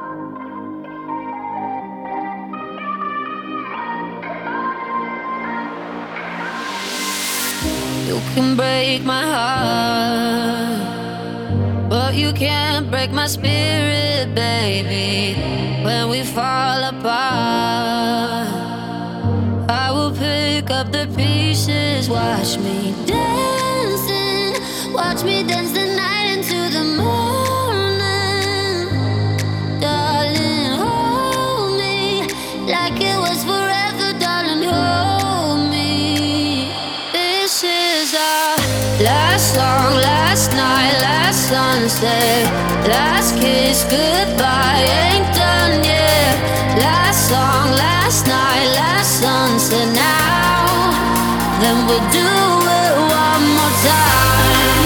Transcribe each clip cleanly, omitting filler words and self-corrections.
You can break my heart, but you can't break my spirit, baby. When we fall apart, I will pick up the pieces. Watch me dancing, watch me dance the night into the morning. Darling, hold me like it was forever, darling, hold me. This is our last song, last night, last sunset, last kiss, goodbye, ain't done yet. Last song, last night, last sunset. Now, then we'll do it one more time.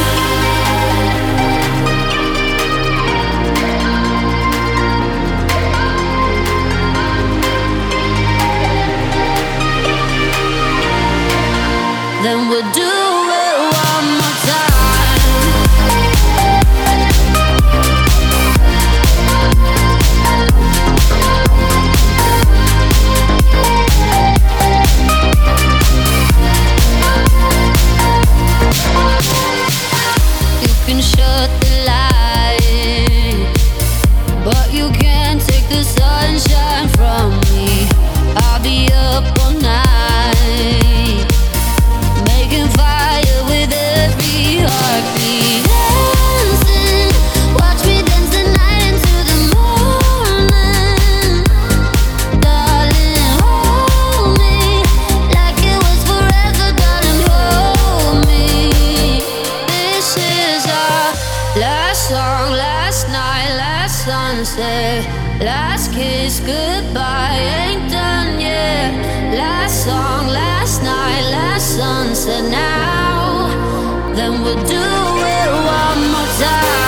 Then we'll do it one more time. You can shut the light, but you can't take the sunshine from me. I'll be up all night, making fire with every heartbeat. Dancing, watch me dance the night into the morning. Darling, hold me like it was forever, darling, hold me. This is our last song, last night, last sunset, last kiss, goodbye, ain't done yet. Last song, last night, last sunset. Now, then we'll do it one more time.